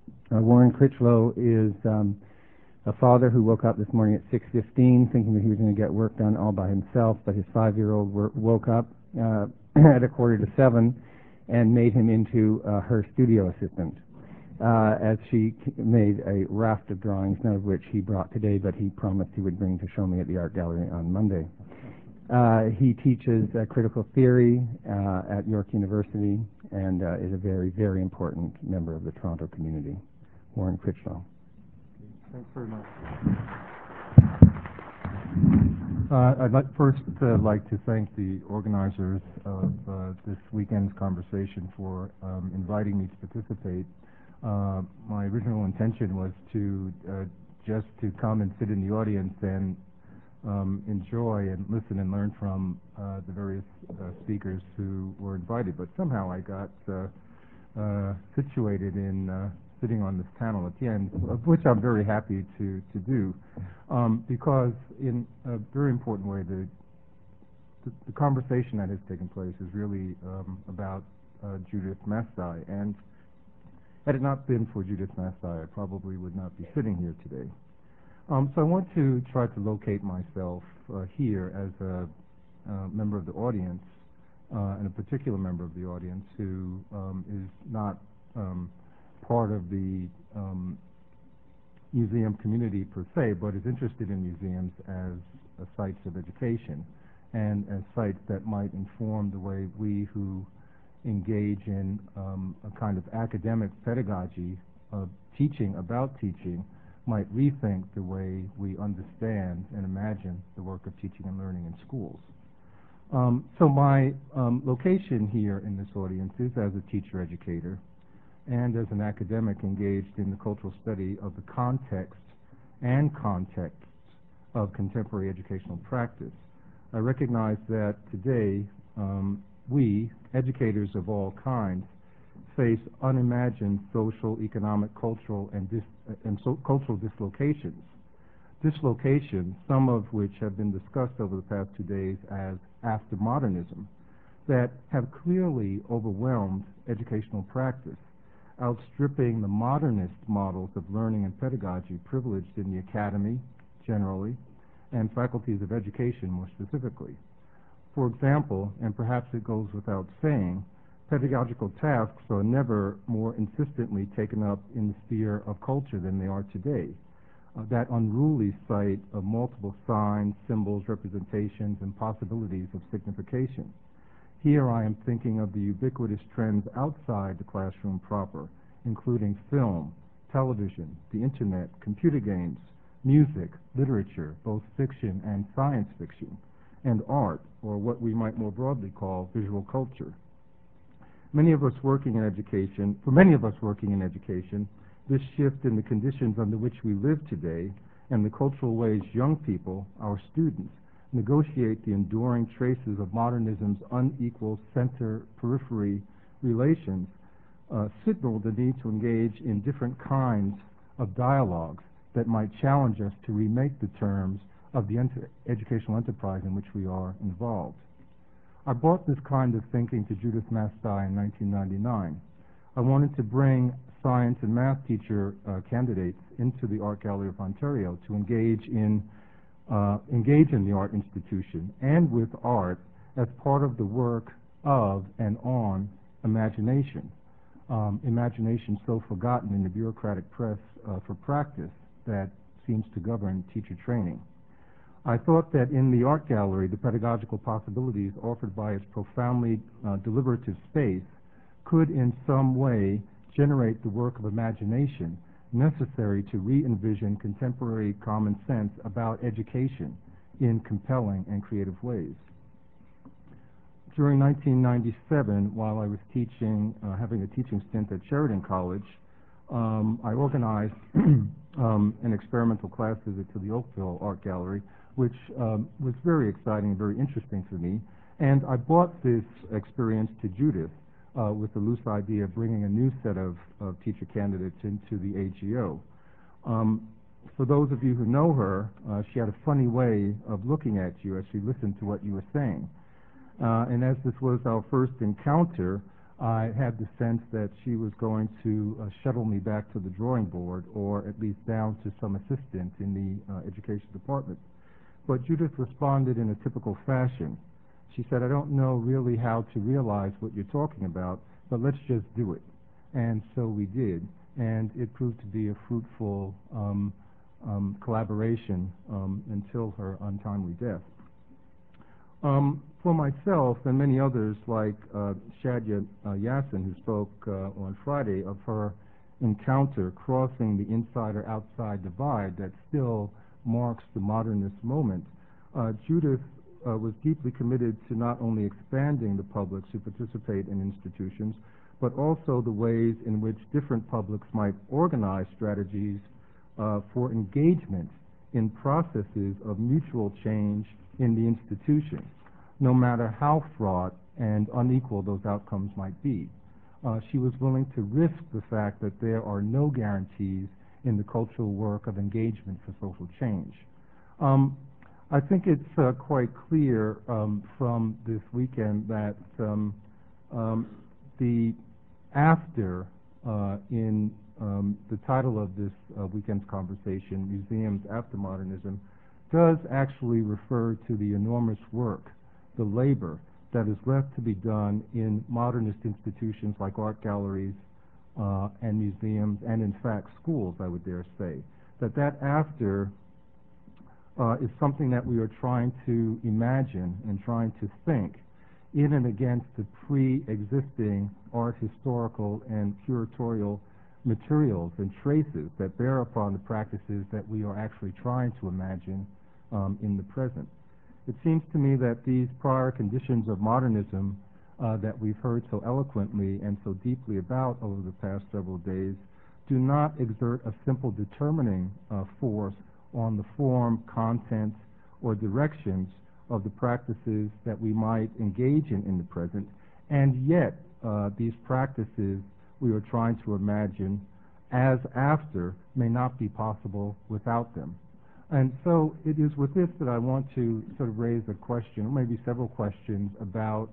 Warren Critchlow is a father who woke up this morning at 6:15 thinking that he was going to get work done all by himself, but his 5-year-old woke up at 6:45 and made him into her studio assistant as she made a raft of drawings, none of which he brought today, but he promised he would bring to show me at the art gallery on Monday. He teaches critical theory at York University and is a very, very important member of the Toronto community. Warren Critchlow. Thanks very much. I'd first like to thank the organizers of this weekend's conversation for inviting me to participate. My original intention was to just to come and sit in the audience and enjoy and listen and learn from the various speakers who were invited, but somehow I got situated in sitting on this panel at the end, of which I'm very happy to do, because in a very important way the conversation that has taken place is really about Judith Mastai, and had it not been for Judith Mastai, I probably would not be sitting here today. So I want to try to locate myself here as a member of the audience, and a particular member of the audience who is not part of the museum community per se, but is interested in museums as sites of education and as sites that might inform the way we who engage in a kind of academic pedagogy of teaching about teaching might rethink the way we understand and imagine the work of teaching and learning in schools. So my location here in this audience is as a teacher-educator and as an academic engaged in the cultural study of the context and contexts of contemporary educational practice. I recognize that today we, educators of all kinds, face unimagined social, economic, cultural, and cultural dislocations. Dislocations, some of which have been discussed over the past 2 days as after-modernism, that have clearly overwhelmed educational practice, outstripping the modernist models of learning and pedagogy privileged in the academy generally, and faculties of education more specifically. For example, and perhaps it goes without saying, pedagogical tasks are never more insistently taken up in the sphere of culture than they are today. That unruly sight of multiple signs, symbols, representations, and possibilities of signification. Here I am thinking of the ubiquitous trends outside the classroom proper, including film, television, the internet, computer games, music, literature, both fiction and science fiction, and art, or what we might more broadly call visual culture. For many of us working in education, this shift in the conditions under which we live today and the cultural ways young people, our students, negotiate the enduring traces of modernism's unequal center-periphery relations signal the need to engage in different kinds of dialogues that might challenge us to remake the terms of the educational enterprise in which we are involved. I brought this kind of thinking to Judith Mastai in 1999. I wanted to bring science and math teacher candidates into the Art Gallery of Ontario to engage in the art institution and with art as part of the work of and on imagination. Imagination so forgotten in the bureaucratic press for practice that seems to govern teacher training. I thought that in the art gallery, the pedagogical possibilities offered by its profoundly deliberative space could in some way generate the work of imagination necessary to re-envision contemporary common sense about education in compelling and creative ways. During 1997, while I was teaching, having a teaching stint at Sheridan College, I organized an experimental class visit to the Oakville Art Gallery, which was very exciting and very interesting for me. And I brought this experience to Judith with the loose idea of bringing a new set of teacher candidates into the AGO. For those of you who know her, she had a funny way of looking at you as she listened to what you were saying. And as this was our first encounter, I had the sense that she was going to shuttle me back to the drawing board, or at least down to some assistant in the education department. But Judith responded in a typical fashion. She said, "I don't know really how to realize what you're talking about, but let's just do it." And so we did, and it proved to be a fruitful collaboration until her untimely death. For myself and many others, like Shadia Yassin, who spoke on Friday of her encounter crossing the inside-or-outside divide that still marks the modernist moment, Judith was deeply committed to not only expanding the publics who participate in institutions, but also the ways in which different publics might organize strategies for engagement in processes of mutual change in the institution, no matter how fraught and unequal those outcomes might be. She was willing to risk the fact that there are no guarantees in the cultural work of engagement for social change. I think it's quite clear from this weekend that the after in the title of this weekend's conversation, Museums After Modernism, does actually refer to the enormous work, the labor that is left to be done in modernist institutions like art galleries and museums, and in fact schools, I would dare say. That after is something that we are trying to imagine and trying to think in and against the pre-existing art historical and curatorial materials and traces that bear upon the practices that we are actually trying to imagine in the present. It seems to me that these prior conditions of modernism that we've heard so eloquently and so deeply about over the past several days do not exert a simple determining force on the form, content, or directions of the practices that we might engage in the present, and yet these practices we are trying to imagine as after may not be possible without them. And so it is with this that I want to sort of raise a question, or maybe several questions, about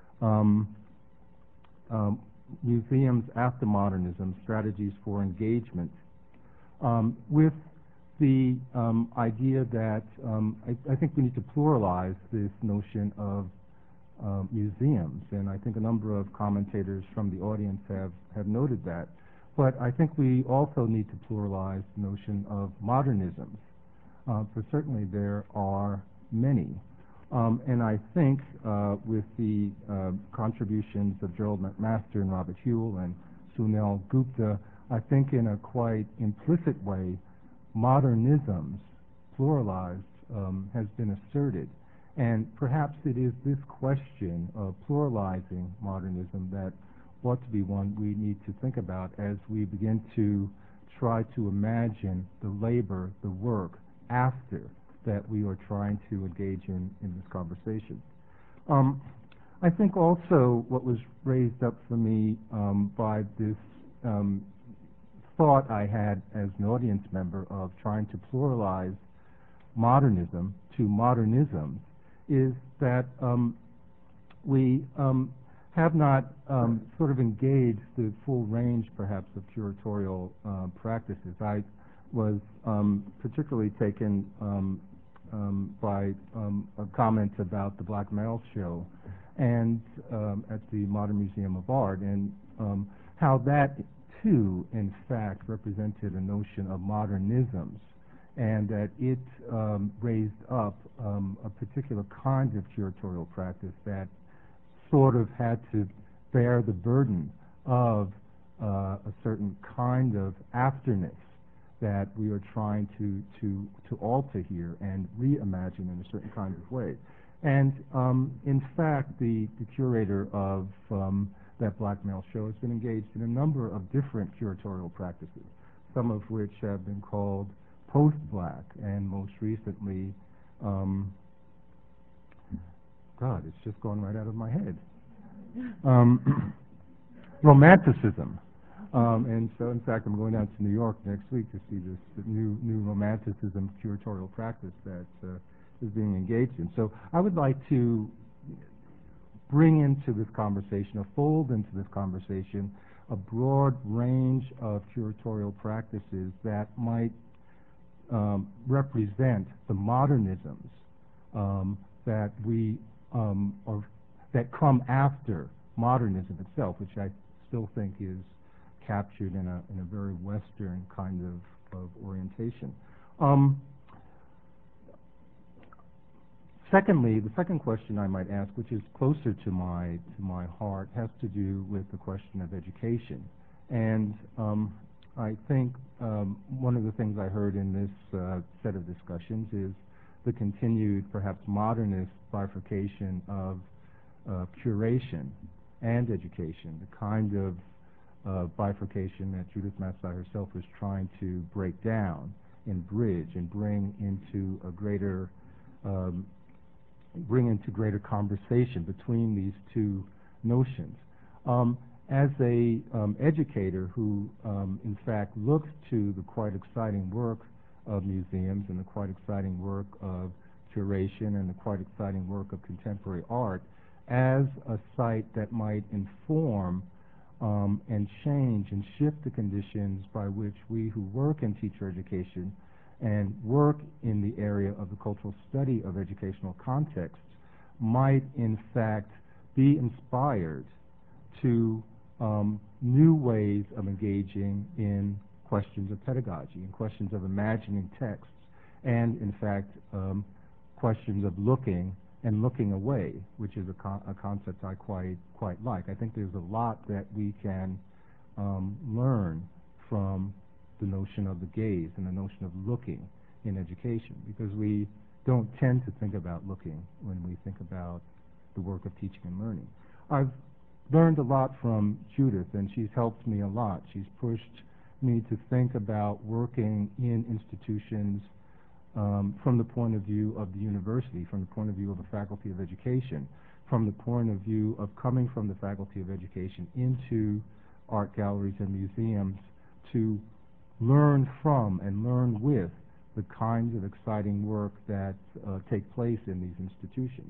museums after modernism, strategies for engagement, with the idea that I think we need to pluralize this notion of museums, and I think a number of commentators from the audience have noted that. But I think we also need to pluralize the notion of modernisms, for certainly there are many. And I think with the contributions of Gerald McMaster and Robert Hewell and Sunil Gupta, I think in a quite implicit way, modernisms, pluralized, has been asserted. And perhaps it is this question of pluralizing modernism that ought to be one we need to think about as we begin to try to imagine the labor, the work, after that we are trying to engage in this conversation. I think also what was raised up for me by this thought I had as an audience member of trying to pluralize modernism to modernisms is that we have not sort of engaged the full range, perhaps, of curatorial practices. I was particularly taken by a comment about the Black Male Show and at the Modern Museum of Art, and how that too, in fact, represented a notion of modernisms, and that it raised up a particular kind of curatorial practice that sort of had to bear the burden of a certain kind of afterness that we are trying to alter here and reimagine in a certain kind of way. And in fact, the curator of that Black Male Show has been engaged in a number of different curatorial practices, some of which have been called post-Black, and most recently, God, it's just gone right out of my head, Romanticism. And so, in fact, I'm going down to New York next week to see this new Romanticism curatorial practice that is being engaged in. So I would like to bring into this conversation, or fold into this conversation, a broad range of curatorial practices that might represent the modernisms that we that come after modernism itself, which I still think is captured in a very Western kind of orientation. Secondly, the second question I might ask, which is closer to my heart, has to do with the question of education. And I think one of the things I heard in this set of discussions is the continued, perhaps modernist bifurcation of curation and education, the kind of bifurcation that Judith Massai herself was trying to break down and bridge and bring into greater conversation between these two notions. As a educator who, in fact, looks to the quite exciting work of museums and the quite exciting work of curation and the quite exciting work of contemporary art as a site that might inform and change and shift the conditions by which we who work in teacher education and work in the area of the cultural study of educational contexts might in fact be inspired to new ways of engaging in questions of pedagogy, in questions of imagining texts, and in fact questions of looking and looking away, which is a concept I quite like. I think there's a lot that we can learn from the notion of the gaze and the notion of looking in education, because we don't tend to think about looking when we think about the work of teaching and learning. I've learned a lot from Judith, and she's helped me a lot. She's pushed me to think about working in institutions from the point of view of the university, from the point of view of a faculty of education, from the point of view of coming from the faculty of education into art galleries and museums to learn from and learn with the kinds of exciting work that take place in these institutions.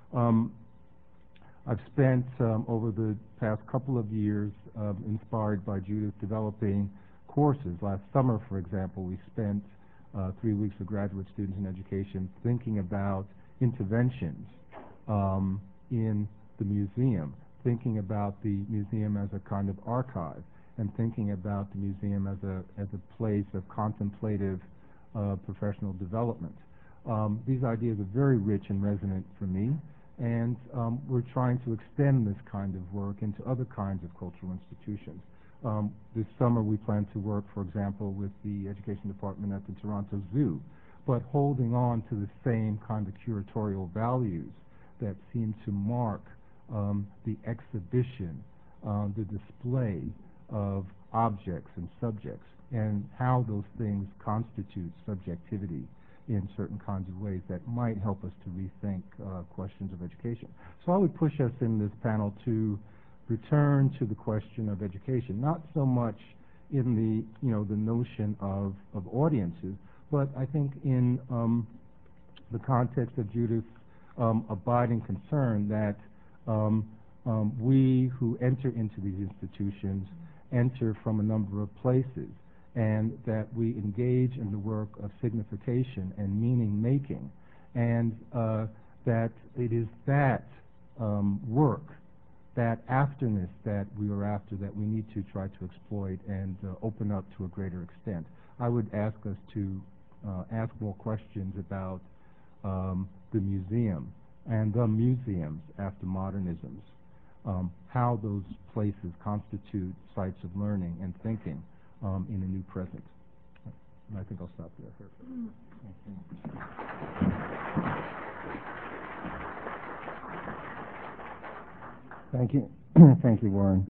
I've spent over the past couple of years, inspired by Judith, developing courses. Last summer, for example, we spent 3 weeks of graduate students in education thinking about interventions in the museum, thinking about the museum as a kind of archive, and thinking about the museum as a place of contemplative professional development. These ideas are very rich and resonant for me, and we're trying to extend this kind of work into other kinds of cultural institutions. This summer we plan to work, for example, with the Education Department at the Toronto Zoo, but holding on to the same kind of curatorial values that seem to mark the exhibition, the display of objects and subjects, and how those things constitute subjectivity in certain kinds of ways that might help us to rethink questions of education. So I would push us in this panel to return to the question of education, not so much in the notion of audiences, but I think in the context of Judith's abiding concern that we who enter into these institutions enter from a number of places, and that we engage in the work of signification and meaning making, and that it is that work, that afterness that we are after, that we need to try to exploit and open up to a greater extent. I would ask us to ask more questions about the museum and the museums after modernisms, how those places constitute sites of learning and thinking in a new present. And I think I'll stop there. Thank you. Thank you, Warren.